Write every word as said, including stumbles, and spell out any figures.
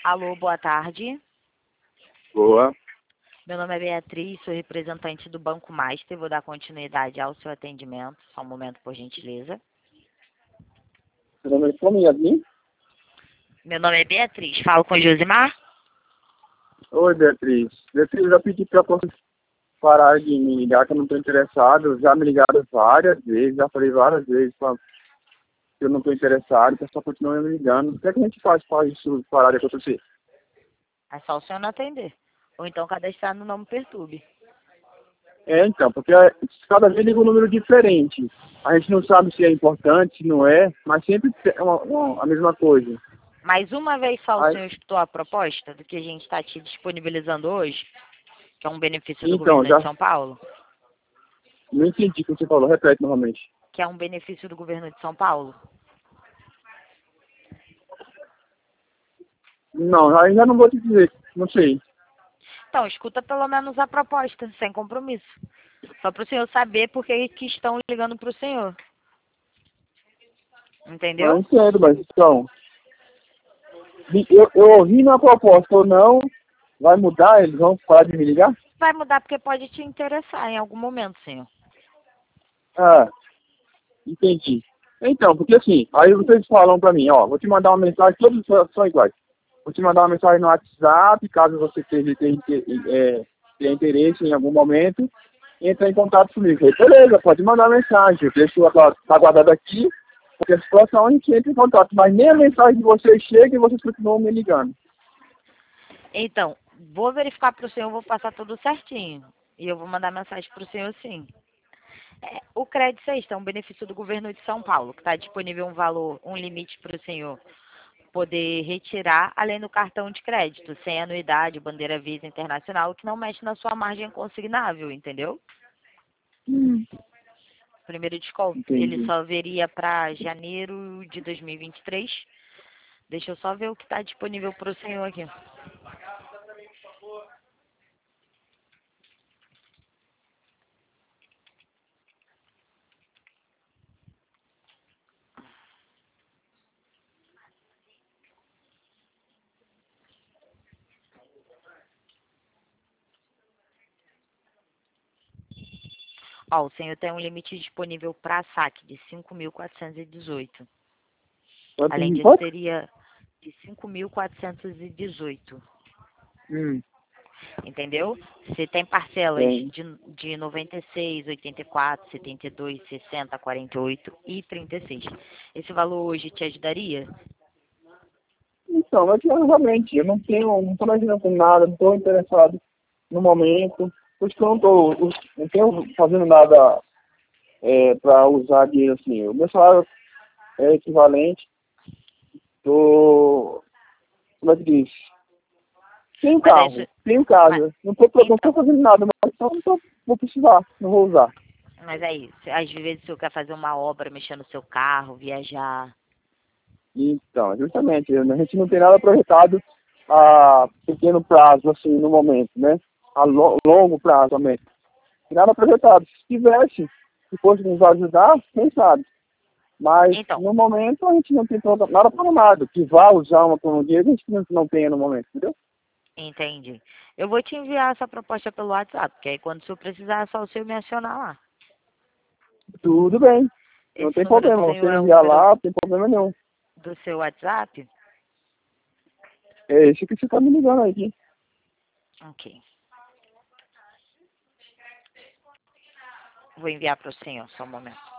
Alô, boa tarde. Boa. Meu nome é Beatriz, sou representante do Banco Master. Vou dar continuidade ao seu atendimento. Só um momento, por gentileza. Seu nome é como, Yasmin? Meu nome é Beatriz. Falo com o Josimar? Oi, Beatriz. Beatriz, eu já pedi para você parar de me ligar, que eu não estou interessado. Já me ligaram várias vezes, já falei várias vezes pra, que eu não estou interessado, o pessoal continua me ligando. O que é que a gente faz para isso parar de acontecer? É só o senhor não atender. Ou então cadastrar no Não Me Perturbe. É, então, porque cada vez liga um número diferente. A gente não sabe se é importante, se não é, mas sempre é uma, uma, a mesma coisa. Mais uma vez só o Aí, senhor escutou a proposta do que a gente está te disponibilizando hoje, que é um benefício do então, governo já de São Paulo? não entendi o que você falou, repete novamente. Que é um benefício do governo de São Paulo? Não, ainda não vou te dizer, não sei. Então, escuta pelo menos a proposta, sem compromisso. Só para o senhor saber por que que estão ligando para o senhor. Não Entendeu? entendo, mas então, eu, eu ouvi na proposta ou não, vai mudar, eles vão parar de me ligar? Vai mudar porque pode te interessar em algum momento, senhor. Ah, entendi. Então, porque assim, aí vocês falam pra mim, ó, vou te mandar uma mensagem, todos são, são iguais. Vou te mandar uma mensagem no WhatsApp, caso você tenha, tenha, é, tenha interesse em algum momento, entra em contato comigo. Eu falei, beleza, pode mandar mensagem, eu deixo tá guardado aqui, porque a situação a gente entra em contato, mas nem a mensagem de vocês chega e vocês continuam me ligando. Então, vou verificar para o senhor, vou passar tudo certinho. E eu vou mandar mensagem para o senhor sim. É, o Crédito Extra é um benefício do governo de São Paulo, que está disponível um valor, um limite para o senhor poder retirar, além do cartão de crédito, sem anuidade, bandeira Visa Internacional, que não mexe na sua margem consignável, entendeu? Hum, Primeiro desconto, ele entendi. só veria para janeiro de dois mil e vinte e três. Deixa eu só ver o que está disponível para o senhor aqui. Ó, o senhor tem um limite disponível para saque de cinco mil quatrocentos e dezoito. Quanto Além me disso, pode? teria de cinco mil quatrocentos e dezoito. Hum, Entendeu? Você tem parcelas tem. de, de noventa e seis, oitenta e quatro, setenta e dois, sessenta, quarenta e oito e trinta e seis. Esse valor hoje te ajudaria? Então, é que eu, realmente, eu não tenho, não estou imaginando com nada, não estou interessado no momento, por isso que eu não estou, não tenho fazendo nada é, para usar dinheiro assim. O meu salário é equivalente, tô, como é que diz? Tenho Mas é carro, isso. tenho Mas, casa, não estou não tô então, fazendo nada, mas então não tô, vou precisar, não vou usar. mas é isso. Às vezes o senhor quer fazer uma obra, mexer no seu carro, viajar. Então, justamente, a gente não tem nada projetado a pequeno prazo, assim, no momento, né? A lo- longo prazo também. Nada projetado. Se tivesse, se fosse nos ajudar, quem sabe. Mas, Então, no momento, a gente não tem todo- nada programado. Que vá usar uma por um dia, a gente não, não tenha no momento, entendeu? entendi. Eu vou te enviar essa proposta pelo WhatsApp, porque aí quando o senhor precisar, é só o senhor me acionar lá. Tudo bem. Não Esse tem número problema. Você seu me é o enviar número lá, não tem problema nenhum. do seu WhatsApp? É esse que você tá me ligando aí. Ok. Vou enviar para o senhor, só um momento.